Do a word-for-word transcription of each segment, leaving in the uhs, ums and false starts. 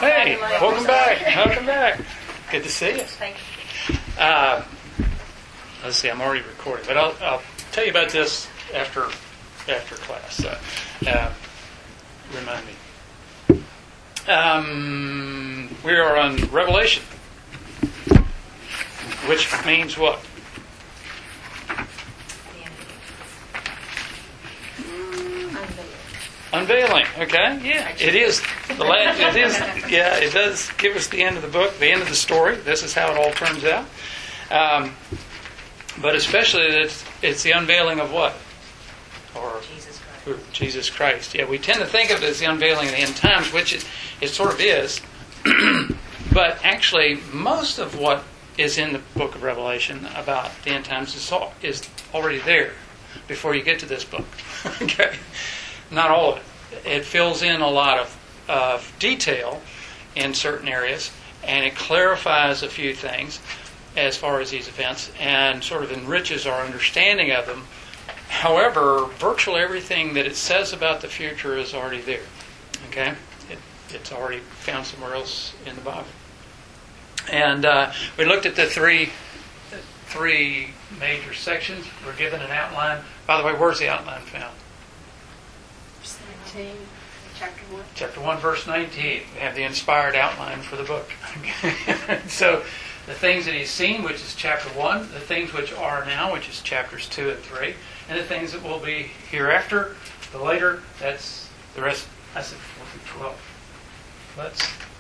Hey, welcome back. Welcome back. Good to see you. Thank you. Uh, let's see, I'm already recording, but I'll, I'll tell you about this after after class. Uh, uh, remind me. Um, we are on Revelation, which means what? Unveiling, okay, yeah, it is the last. It is, yeah, it does give us the end of the book, the end of the story. This is how it all turns out. Um, but especially, it's, it's the unveiling of what, or Jesus Christ. Jesus Christ. Yeah, we tend to think of it as the unveiling of the end times, which it, it sort of is. But actually, most of what is in the book of Revelation about the end times is, all, is already there before you get to this book. Okay. Not all of it. It fills in a lot of, of detail in certain areas, and it clarifies a few things as far as these events and sort of enriches our understanding of them. However, virtually everything that it says about the future is already there. Okay? It, it's already found somewhere else in the Bible. And uh, we looked at the three, three major sections. We're given an outline. By the way, where's the outline found? Chapter one. Chapter one, verse nineteen. We have the inspired outline for the book. So, the things that he's seen, which is chapter one, the things which are now, which is chapters two and three, and the things that will be hereafter, the later, that's the rest. I said four through twelve. Let's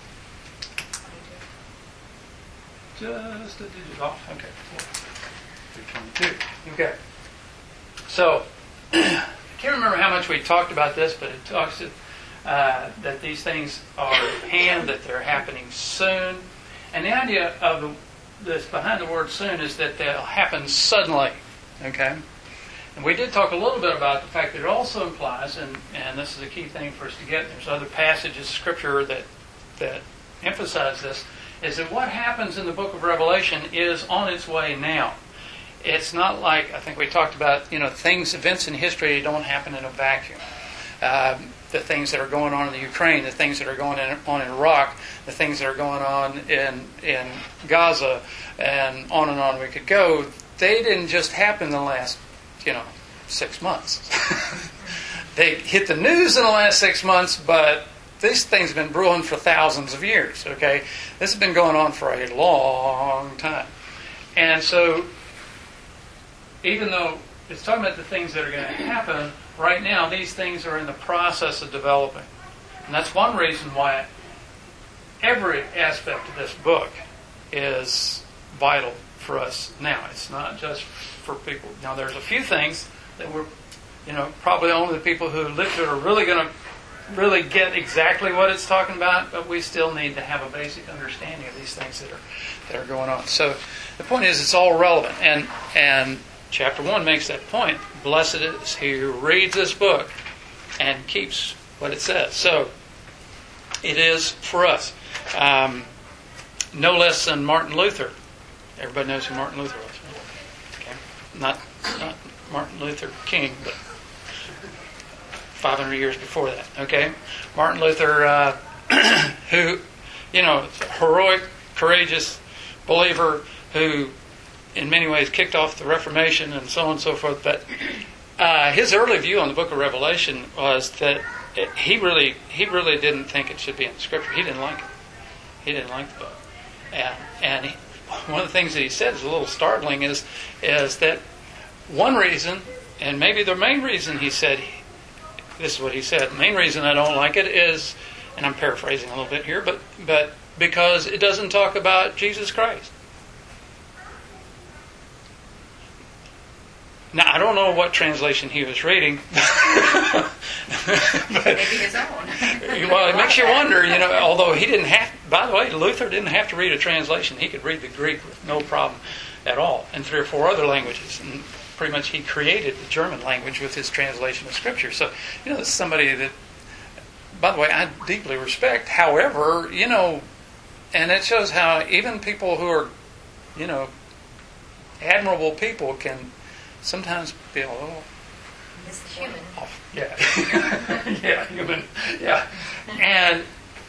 just a digit off. Okay, four through twenty-two. Okay. So, I can't remember how much we talked about this, but it talks uh, that these things are at hand, that they're happening soon. And the idea of the, this behind the word soon is that they'll happen suddenly. Okay? And we did talk a little bit about the fact that it also implies, and, and this is a key thing for us to get, there's other passages of Scripture that, that emphasize this, is that what happens in the book of Revelation is on its way now. It's not like, I think we talked about, you know, things, events in history don't happen in a vacuum. Uh, the things that are going on in the Ukraine, the things that are going on in Iraq, the things that are going on in in Gaza, and on and on we could go, they didn't just happen in the last, you know, six months. They hit the news in the last six months, but this thing's been brewing for thousands of years, okay? This has been going on for a long time. And so, even though it's talking about the things that are going to happen, right now these things are in the process of developing. And that's one reason why every aspect of this book is vital for us now. It's not just for people. Now there's a few things that we're, you know, probably only the people who live through it are really going to really get exactly what it's talking about, but we still need to have a basic understanding of these things that are that are going on. So the point is, it's all relevant. And and Chapter one makes that point. Blessed is he who reads this book and keeps what it says. So, it is for us. Um, no less than Martin Luther. Everybody knows who Martin Luther was, right? Okay. Not, not Martin Luther King, but five hundred years before that. Okay? Martin Luther, uh, who, you know, heroic, courageous believer who in many ways kicked off the Reformation and so on and so forth. But uh, his early view on the book of Revelation was that it, he really he really didn't think it should be in the Scripture. He didn't like it. He didn't like the book. And, and he, one of the things that he said is a little startling is, is that one reason, and maybe the main reason he said, this is what he said, the main reason I don't like it is, and I'm paraphrasing a little bit here, but but because it doesn't talk about Jesus Christ. Now, I don't know what translation he was reading. but, Maybe his own. Well, it makes you wonder, you know, although he didn't have, by the way, Luther didn't have to read a translation. He could read the Greek with no problem at all, and three or four other languages. And pretty much he created the German language with his translation of Scripture. So, you know, this is somebody that, by the way, I deeply respect. However, you know, and it shows how even people who are, you know, admirable people can sometimes be a little It's human. off. Yeah. yeah, human. Yeah. And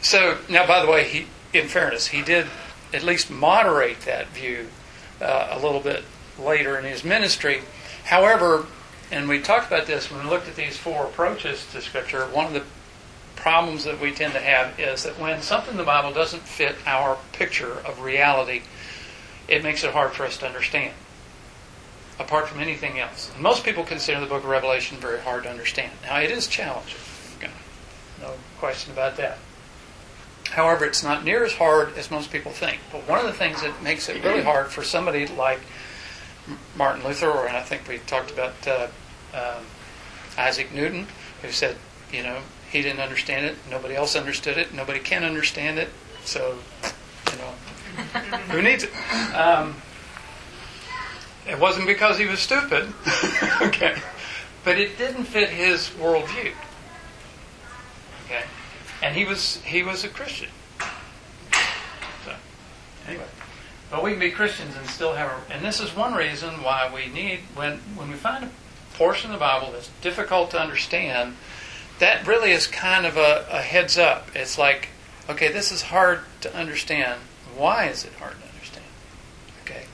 so now, by the way, he, in fairness, he did at least moderate that view uh, a little bit later in his ministry. However, and we talked about this when we looked at these four approaches to Scripture, one of the problems that we tend to have is that when something in the Bible doesn't fit our picture of reality, it makes it hard for us to understand, apart from anything else. And most people consider the book of Revelation very hard to understand. Now, it is challenging. Okay. No question about that. However, it's not near as hard as most people think. But one of the things that makes it really hard for somebody like Martin Luther, or and I think we talked about uh, um, Isaac Newton, who said, you know, he didn't understand it, nobody else understood it, nobody can understand it, so, you know, who needs it? Um, it wasn't because he was stupid, okay, but it didn't fit his worldview, okay, and he was he was a Christian. So, anyway, but we can be Christians and still have a, and this is one reason why we need, when when we find a portion of the Bible that's difficult to understand, that really is kind of a, a heads up. It's like, okay, this is hard to understand. Why is it hard to understand? Okay.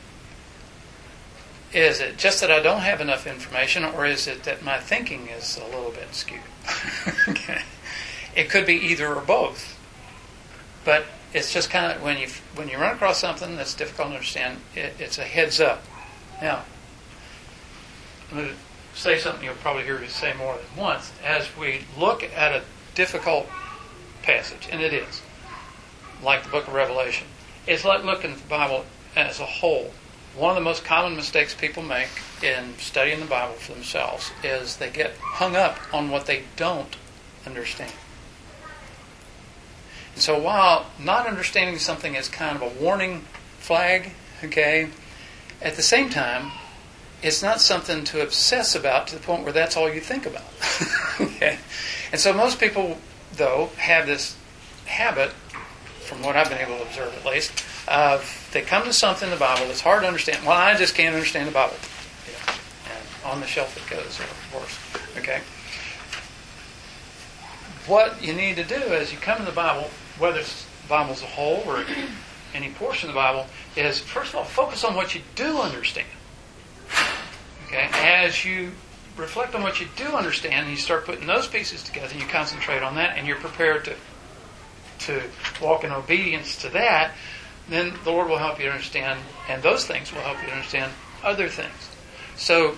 Is it just that I don't have enough information, or is it that my thinking is a little bit skewed? Okay. It could be either or both. But it's just kind of, when you when you run across something that's difficult to understand, it, it's a heads up. Now, I'm going to say something you'll probably hear me say more than once. As we look at a difficult passage, and it is, like the book of Revelation, it's like looking at the Bible as a whole. One of the most common mistakes people make in studying the Bible for themselves is they get hung up on what they don't understand. And so while not understanding something is kind of a warning flag, okay, at the same time, it's not something to obsess about to the point where that's all you think about. Okay? And so most people, though, have this habit, from what I've been able to observe at least, of they come to something in the Bible that's hard to understand. Well, I just can't understand the Bible. Yeah. And on the shelf it goes, or worse. Okay? What you need to do is you come to the Bible, whether it's the Bible as a whole or any portion of the Bible, is first of all focus on what you do understand. Okay? As you reflect on what you do understand, and you start putting those pieces together, you concentrate on that, and you're prepared to to walk in obedience to that, then the Lord will help you to understand, and those things will help you to understand other things. So,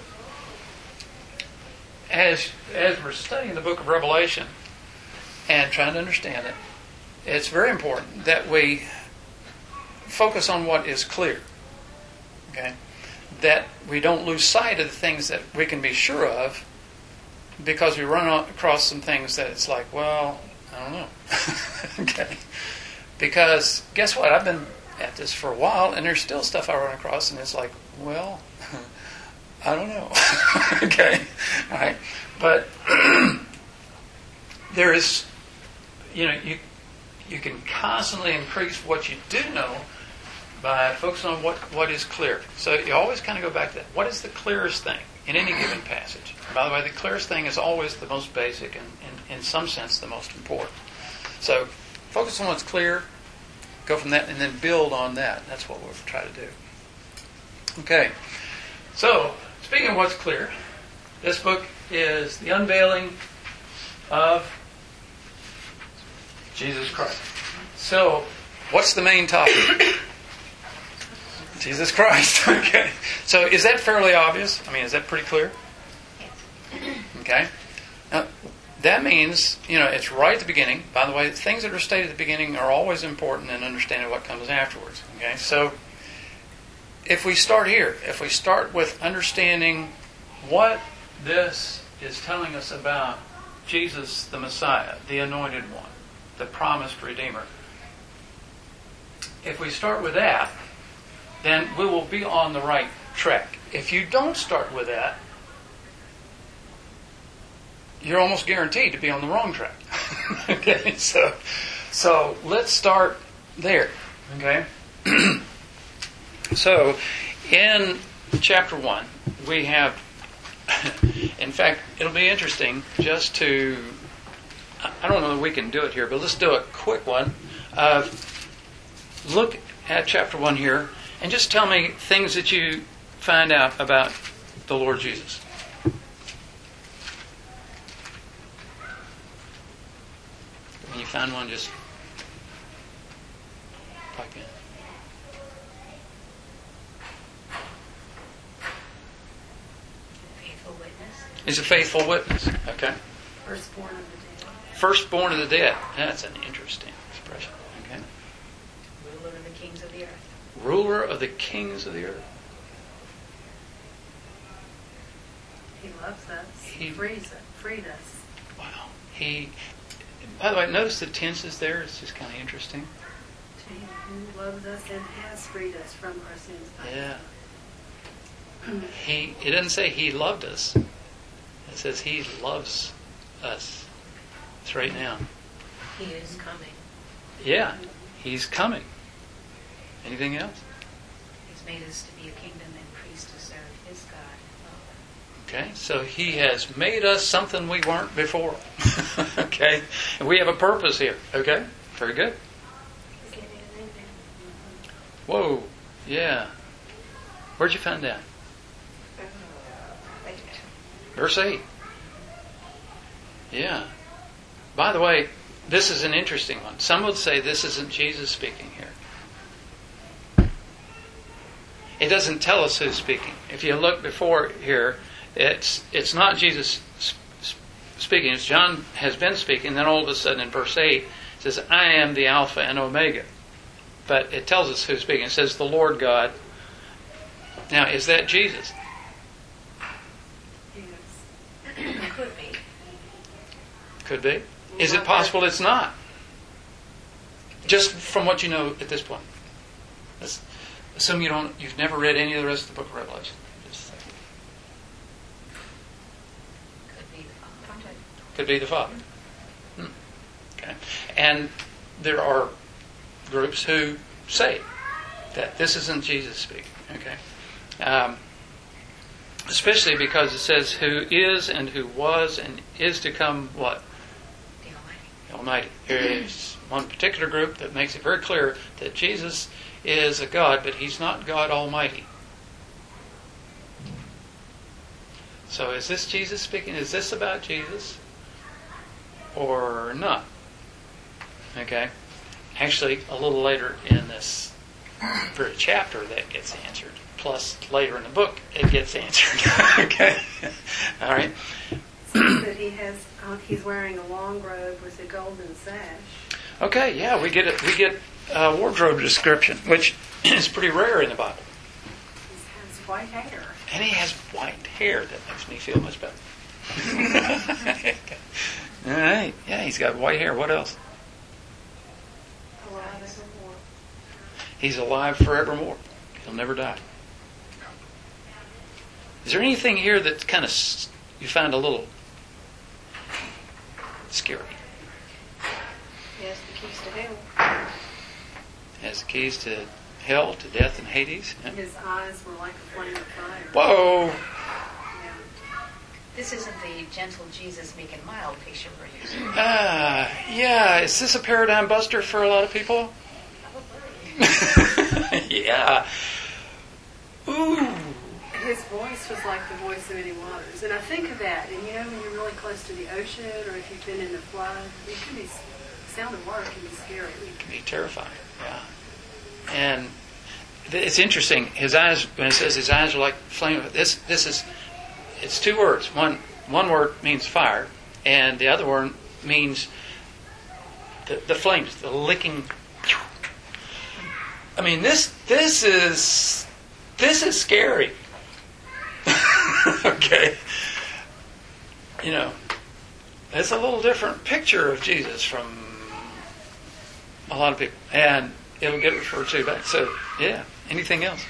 as as we're studying the book of Revelation and trying to understand it, it's very important that we focus on what is clear. Okay? That we don't lose sight of the things that we can be sure of, because we run across some things that it's like, well, I don't know. Okay. Because guess what? I've been at this for a while, and there's still stuff I run across, and it's like, well, I don't know. Okay. All right. But there is, you know, you you can constantly increase what you do know by focusing on what, what is clear. So you always kind of go back to that. What is the clearest thing in any given passage? And by the way, the clearest thing is always the most basic and, and in some sense, the most important. So focus on what's clear, go from that, and then build on that. That's what we'll try to do. Okay. So, speaking of what's clear, this book is the unveiling of Jesus Christ. So, what's the main topic? Jesus Christ. Okay. So is that fairly obvious? I mean, is that pretty clear? Okay. Now, that means, you know, it's right at the beginning. By the way, things that are stated at the beginning are always important in understanding what comes afterwards. Okay. So if we start here, if we start with understanding what this is telling us about Jesus the Messiah, the Anointed One, the promised Redeemer, if we start with that, then we will be on the right track. If you don't start with that, you're almost guaranteed to be on the wrong track. Okay, so so let's start there. Okay, so in chapter one, we have. In fact, it'll be interesting just to. I don't know that we can do it here, but let's do a quick one. Uh, look at chapter one here, and just tell me things that you find out about the Lord Jesus. When you find one, just pipe in. Faithful witness. He's a faithful witness. Okay. Firstborn of the dead. Firstborn of the dead. That's an interesting expression. Okay. Ruler of the kings of the earth. Ruler of the kings of the earth. He loves us. He- He frees us, freed us. Wow. He. By the way, notice the tenses there. It's just kind of interesting. To him who loves us and has freed us from our sins. by Yeah. his blood. He. It doesn't say he loved us. It says he loves us. It's right now. He is coming. Yeah. He's coming. Anything else? He's made us to be a kingdom and priests to serve his God. Okay, so he has made us something we weren't before. Okay, and we have a purpose here. Okay, very good. Whoa, yeah. Where'd you find that? Verse eight. Yeah. By the way, this is an interesting one. Some would say this isn't Jesus speaking here. It doesn't tell us who's speaking. If you look before here, it's it's not Jesus speaking. It's John has been speaking. Then all of a sudden in verse eight, it says, I am the Alpha and Omega. But it tells us who's speaking. It says, the Lord God. Now, is that Jesus? Yes. Could be. Could be. Is it possible it's not? Just from what you know at this point. Let's assume you don't, you've never read any of the rest of the book of Revelation. Just a second. Could be the Father. Could be the Father. Hmm. Okay. And there are groups who say that this isn't Jesus speaking. Okay. Um, especially because it says who is and who was and is to come what? The Almighty. The Almighty. There is one particular group that makes it very clear that Jesus is a God, but he's not God Almighty. So is this Jesus speaking? Is this about Jesus? Or not? Okay. Actually, a little later in this very chapter that gets answered. Plus, later in the book, it gets answered. Okay? All right. That he has, uh, he's wearing a long robe with a golden sash. Okay, yeah, we get it. We get a wardrobe description, which is pretty rare in the Bible. He has white hair. And he has white hair. That makes me feel much better. All right. Yeah, he's got white hair. What else? Alive evermore. He's alive forevermore. He'll never die. Is there anything here that kind of you find a little scary? He has the keys to hell. Has the keys to hell, to death, and Hades. Yeah. His eyes were like a flame of fire. Whoa! Yeah. This isn't the gentle Jesus, meek and mild picture we're using. Ah, yeah. Is this a paradigm buster for a lot of people? Yeah. Ooh. His voice was like the voice of many waters. And I think of that, and you know when you're really close to the ocean, or if you've been in the flood, it can be, sound of water can be scary. It can be terrifying. Yeah. And it's interesting. His eyes, when it says his eyes are like flame, this this is, it's two words. One one word means fire, and the other word means the, the flames, the licking. I mean, this this is this is scary. Okay. You know, it's a little different picture of Jesus from a lot of people, and it'll get referred to back. So, yeah. Anything else?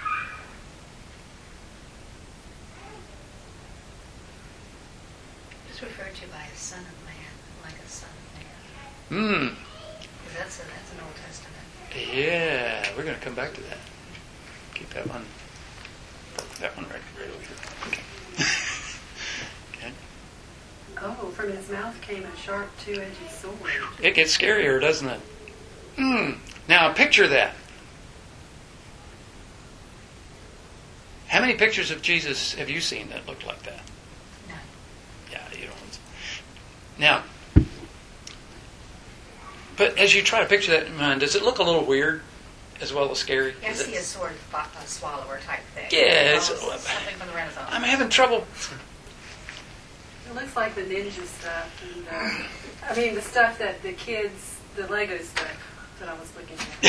It's referred to by a son of man, like a son of man. Hmm. That's, a, that's an Old Testament. Yeah, we're going to come back to that. Keep that one. That one right, right over here. Okay. Okay. Oh, from his mouth came a sharp two-edged sword. It gets scarier, doesn't it? Mm. Now, picture that. How many pictures of Jesus have you seen that look like that? No. Yeah, you don't. Now, but as you try to picture that in mind, does it look a little weird as well as scary? Yeah, I Is see it- a sword fo- a swallower type thing. Yeah, it's- Almost something from the Renaissance. I'm having trouble. It looks like the ninja stuff. And, uh, I mean, the stuff that the kids, the Lego stuff that I was looking at.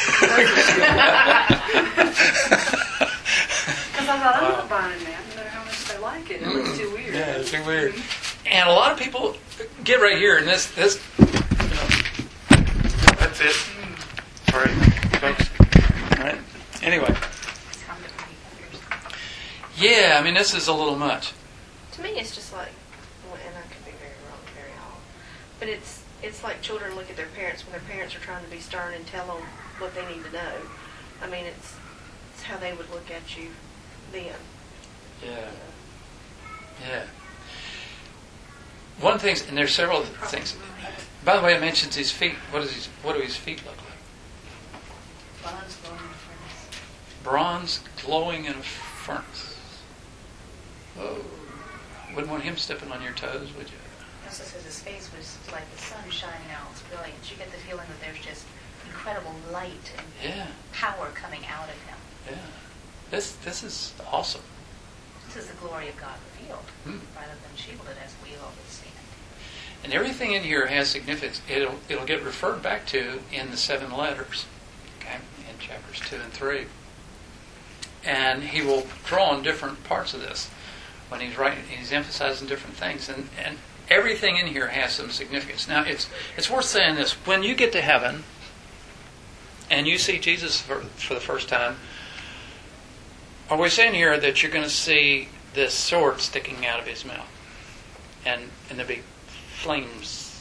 Because I thought, I'm not buying that. You know how much they like it. It looks too weird. Yeah, it's too weird. And a lot of people get right here, and this, this, you know, that's it. Sorry, folks. All right. Anyway, It's hard to put fingers. yeah, I mean, this is a little much. To me, it's just like, well, and I could be very wrong, very off, but it's it's like children look at their parents when their parents are trying to be stern and tell them what they need to know. I mean, it's it's how they would look at you then. Yeah, yeah. One of the things, and there's several things. By the way, it mentions his feet. What does his What do his feet look like? Bronze glowing in the furnace. Bronze glowing in a furnace. Oh, wouldn't want him stepping on your toes, would you? It also says his face was like the sun shining out. It's brilliant. You get the feeling that there's just incredible light and Yeah, power coming out of him. yeah. This This is awesome. This is the glory of God revealed, Hmm. rather than shielded as we always see it. And everything in here has significance. It'll it'll get referred back to in the seven letters, okay, in chapters two and three. And he will draw on different parts of this when he's writing. He's emphasizing different things, and and everything in here has some significance. Now, it's it's worth saying this: when you get to heaven and you see Jesus for, for the first time, are we saying here that you're going to see this sword sticking out of his mouth, and and there'll be flames?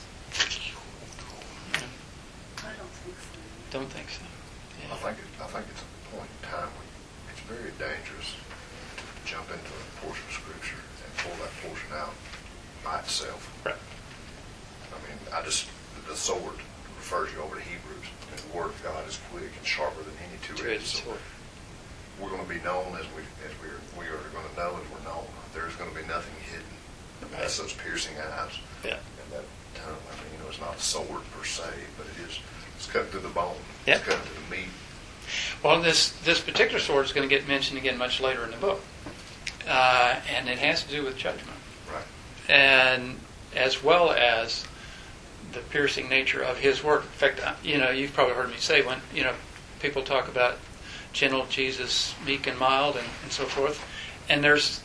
I don't think so. Don't think so. I Yeah. think, it, I think it's a point in time when it's very dangerous to jump into a portion of Scripture and pull that portion out by itself. Right. I mean, I just, the sword refers you over to Hebrews, and the Word of God is quick and sharper than any two-edged Two-edged sword. sword. We're going to be known as we as we are, we are going to know as we're known. There's going to be nothing hidden. That's those piercing eyes Yeah. and that tongue. I mean, you know, it's not a sword per se, but it is. It's cut through the bone. Yeah. It's cut through the meat. Well, this this particular sword is going to get mentioned again much later in the book, uh, and it has to do with judgment, Right. and as well as the piercing nature of his work. In fact, uh, you know, you've probably heard me say when you know people talk about gentle Jesus, meek and mild, and, and so forth, and there's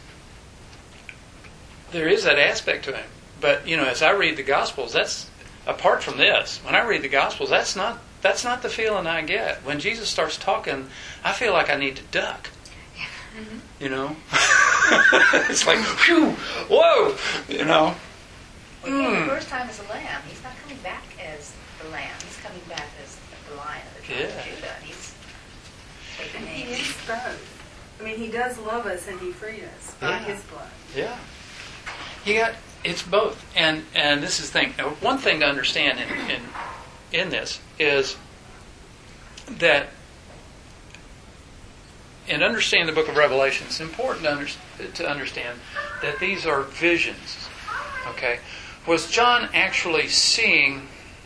there is that aspect to him. But you know, as I read the Gospels, that's apart from this. When I read the Gospels, that's not that's not the feeling I get. When Jesus starts talking, I feel like I need to duck. You know, it's like, phew, whoa, you know. Well, he came Mm. the first time as a lamb. He's not coming back as the lamb. He's coming back as the lion of the tribe Yeah. of Judah. And he's taking And he names. is both. I mean, he does love us and he freed us by Yeah. his blood. Yeah. You got it's both, and and this is the thing. Now, one thing to understand in in in this is that in understanding the Book of Revelation, it's important to, under, to understand that these are visions. Okay, was John actually seeing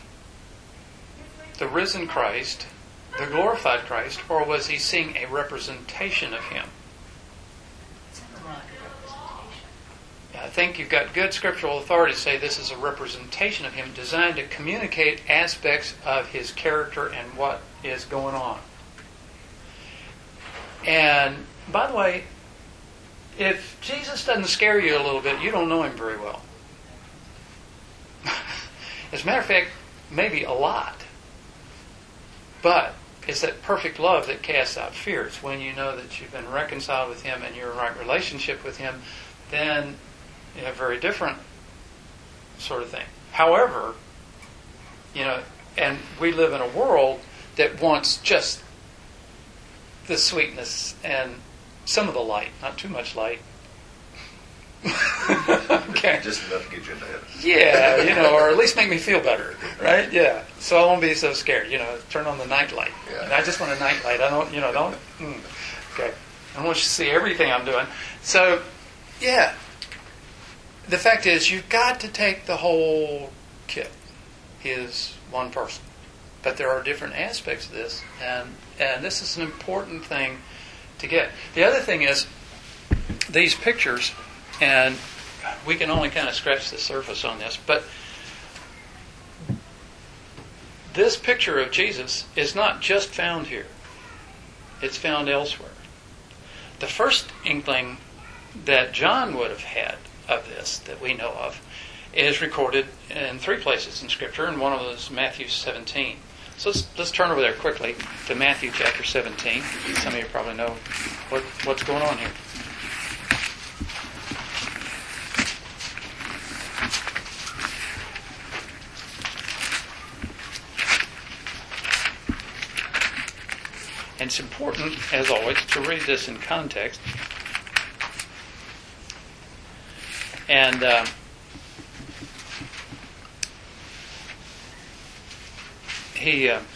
the risen Christ, the glorified Christ, or was he seeing a representation of him? Something like a representation. I think you've got good scriptural authority to say this is a representation of him designed to communicate aspects of his character and what is going on. And, by the way, if Jesus doesn't scare you a little bit, you don't know him very well. As a matter of fact, maybe a lot. But it's that perfect love that casts out fear. It's when you know that you've been reconciled with him and you're in right relationship with him, then you have a very different sort of thing. However, you know, and we live in a world that wants just the sweetness and some of the light, not too much light. Okay. Just enough to get you in the head. Yeah, you know, or at least make me feel better, right? Yeah. So I won't be so scared. You know, turn on the night light. Yeah. And I just want a night light. I don't, you know, don't. Mm. Okay. I want you to see everything I'm doing. So, yeah. The fact is, you've got to take the whole kit. He is one person, but there are different aspects of this, and and this is an important thing to get. The other thing is these pictures, and we can only kind of scratch the surface on this, but this picture of Jesus is not just found here. It's found elsewhere. The first inkling that John would have had of this, that we know of, is recorded in three places in Scripture, and one of those is Matthew seventeen. So let's, let's turn over there quickly to Matthew chapter seventeen. Some of you probably know what, what's going on here. And it's important, as always, to read this in context. And uh, he uh,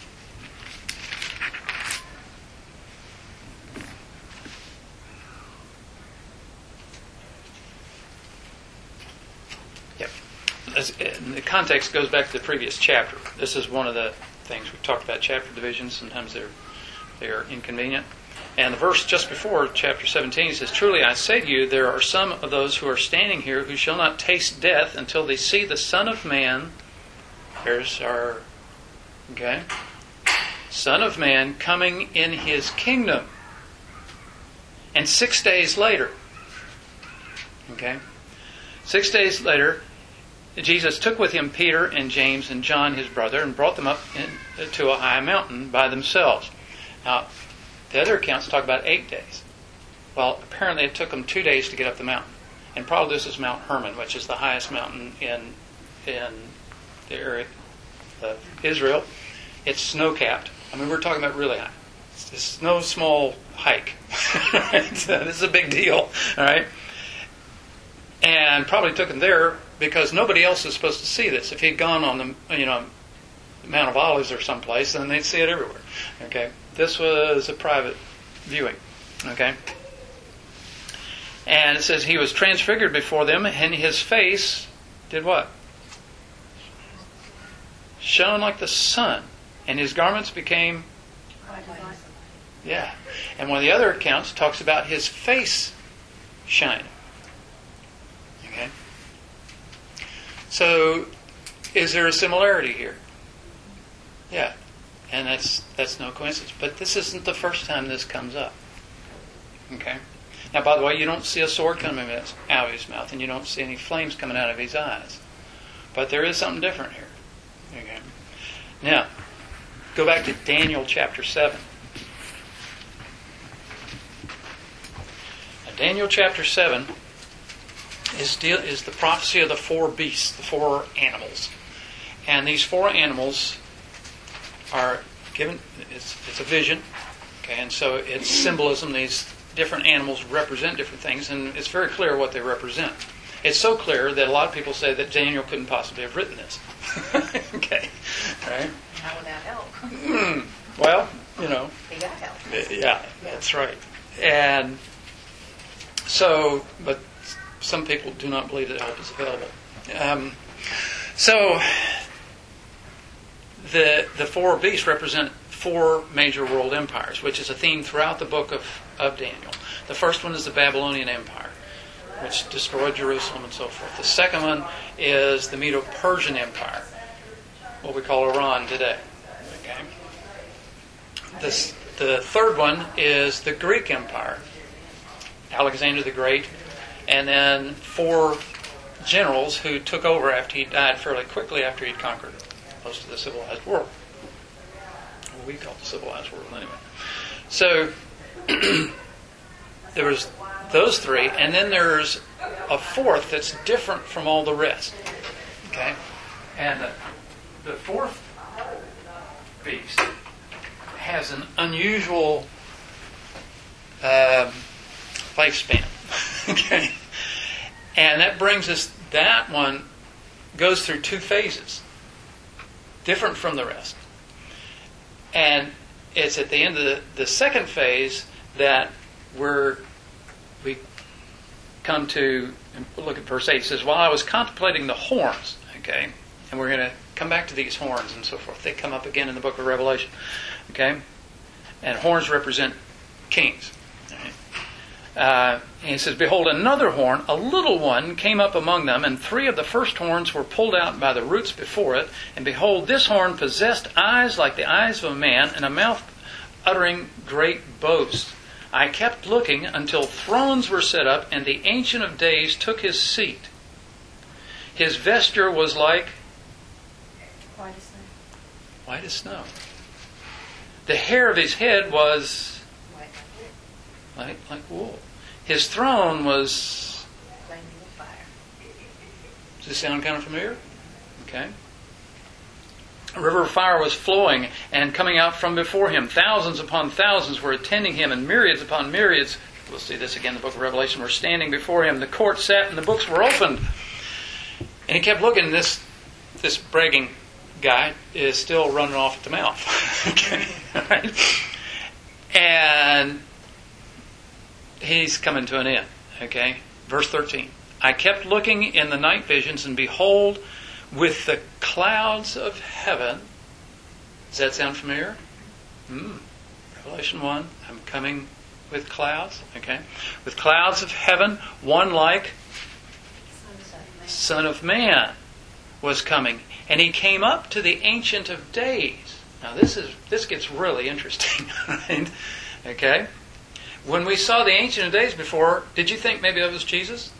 yep. As, and the context goes back to the previous chapter. This is one of the things we've talked about, chapter divisions. Sometimes they're they're inconvenient. And the verse just before chapter seventeen says, "Truly I say to you, there are some of those who are standing here who shall not taste death until they see the Son of Man." There's our, okay, Son of Man coming in His kingdom. And six days later, okay, six days later, Jesus took with Him Peter and James and John his brother and brought them up in, to a high mountain by themselves. Now, the other accounts talk about eight days. Well, apparently it took them two days to get up the mountain. And probably this is Mount Hermon, which is the highest mountain in in the area of Israel. It's snow-capped. I mean, we're talking about really high. It's, it's no small hike. This is a big deal, all right? And probably took them there because nobody else is supposed to see this. If he'd gone on the, you know, Mount of Olives or someplace, then they'd see it everywhere. Okay, this was a private viewing. Okay, and it says He was transfigured before them, and His face did what? Shone like the sun, and His garments became. Yeah, and one of the other accounts talks about His face shining. Okay, so is there a similarity here? Yeah, and that's that's no coincidence. But this isn't the first time this comes up. Okay? Now, by the way, you don't see a sword coming out of His mouth, and you don't see any flames coming out of His eyes. But there is something different here. Okay? Now, go back to Daniel chapter seven. Now, Daniel chapter seven is, deal, is the prophecy of the four beasts, the four animals. And these four animals are given, it's, it's a vision, okay, and so it's symbolism. These different animals represent different things, and it's very clear what they represent. It's so clear that a lot of people say that Daniel couldn't possibly have written this. Okay, right? Not without help. Mm, well, you know. He got help. Yeah, that's right. And so, but some people do not believe that help is available. Um, so, The the four beasts represent four major world empires, which is a theme throughout the book of, of Daniel. The first one is the Babylonian Empire, which destroyed Jerusalem and so forth. The second one is the Medo-Persian Empire, what we call Iran today. Okay. This, the third one is the Greek Empire, Alexander the Great, and then four generals who took over after he died fairly quickly after he'd conquered most of the civilized world. What we call the civilized world anyway. So there was those three, and then there's a fourth that's different from all the rest. Okay? And the, the fourth beast has an unusual um, lifespan. Okay? And that brings us, that one goes through two phases, different from the rest. And it's at the end of the, the second phase that we're, we come to, look at verse eight. It says, while I was contemplating the horns, okay, and we're going to come back to these horns and so forth. They come up again in the book of Revelation, okay? And horns represent kings. Uh, and he says, behold, another horn, a little one, came up among them, and three of the first horns were pulled out by the roots before it. And behold, this horn possessed eyes like the eyes of a man, and a mouth uttering great boasts. I kept looking until thrones were set up, and the Ancient of Days took his seat. His vesture was like White as snow. white as snow. The hair of his head was White like wool. like, like wool. His throne was... Flaming with fire. Does this sound kind of familiar? Okay. A river of fire was flowing and coming out from before him. Thousands upon thousands were attending him, and myriads upon myriads, we'll see this again in the book of Revelation, were standing before him. The court sat and the books were opened. And he kept looking, and this, this bragging guy is still running off at the mouth. Okay. Right? And he's coming to an end. Okay. Verse thirteen. I kept looking in the night visions, and behold, with the clouds of heaven. Does that sound familiar? Hmm. Revelation one. I'm coming with clouds. Okay. With clouds of heaven, one like Son of Man was coming. And he came up to the Ancient of Days. Now this is this gets really interesting. Right? Okay. When we saw the Ancient of Days before, did you think maybe that was Jesus?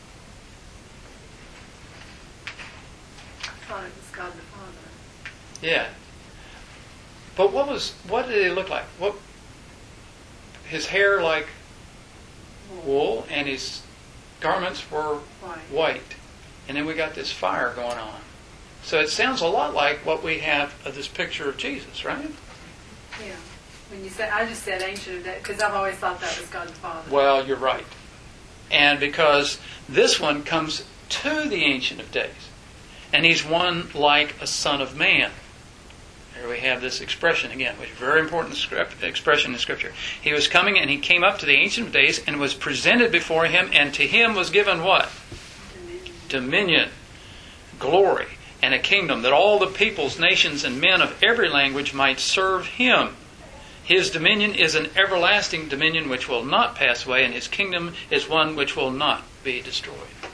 I thought it was God the Father. Yeah. But what was what did he look like? What his hair like wool, and his garments were White. white. And then we got this fire going on. So it sounds a lot like what we have of this picture of Jesus, right? Yeah. When you say, I just said Ancient of Days because I've always thought that was God the Father. Well, you're right. And because this one comes to the Ancient of Days. And he's one like a Son of Man. Here we have this expression again, which is a very important script, expression in Scripture. He was coming and he came up to the Ancient of Days and was presented before him, and to him was given what? Dominion. Dominion, glory, and a kingdom, that all the peoples, nations, and men of every language might serve him. His dominion is an everlasting dominion which will not pass away, and his kingdom is one which will not be destroyed.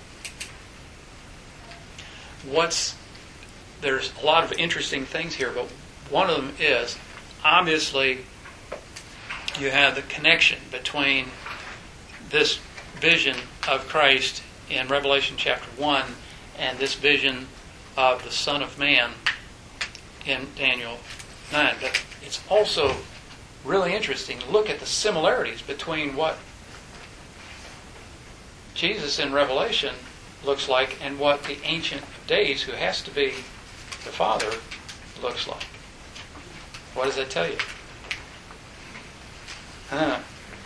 What's there's a lot of interesting things here, but one of them is, obviously, you have the connection between this vision of Christ in Revelation chapter one and this vision of the Son of Man in Daniel nine. But it's also really interesting to look at the similarities between what Jesus in Revelation looks like and what the Ancient of Days, who has to be the Father, looks like. What does that tell you? Huh?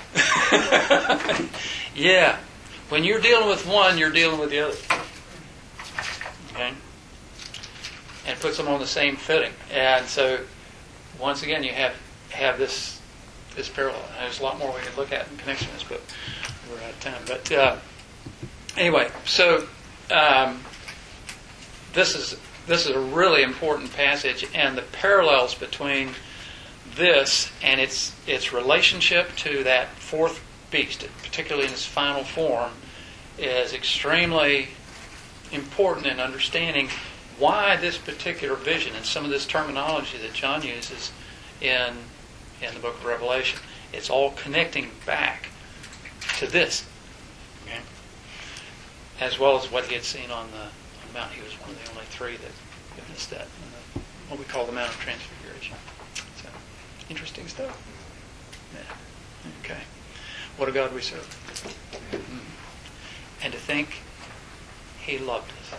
Yeah. When you're dealing with one, you're dealing with the other. Okay? And puts them on the same footing. And so, once again, you have have this this parallel. And there's a lot more we could look at in connection to this, but we're out of time. But uh, anyway, so um, this is this is a really important passage, and the parallels between this and its its relationship to that fourth beast, particularly in its final form, is extremely important in understanding why this particular vision and some of this terminology that John uses in in the book of Revelation. It's all connecting back to this, okay? As well as what he had seen on the, on the mountain. He was one of the only three that witnessed that, in the, what we call the Mount of Transfiguration. So, interesting stuff. Yeah. Okay. What a God we serve. Mm. And to think he loved us.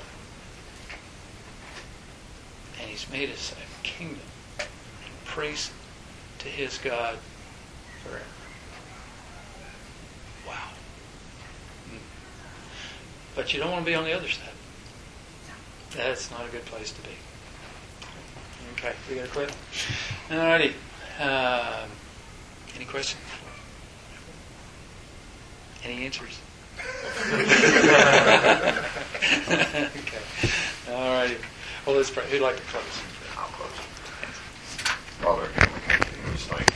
And he's made us a kingdom and priests to his God forever. Wow. Mm. but you don't want to be on the other side. That's not a good place to be. Okay, we got to quit. All righty. Um, any questions? Any answers? Okay. All righty. Well, let's pray. Who'd like to close? I'll close. Father, again, we come to you. Just thank you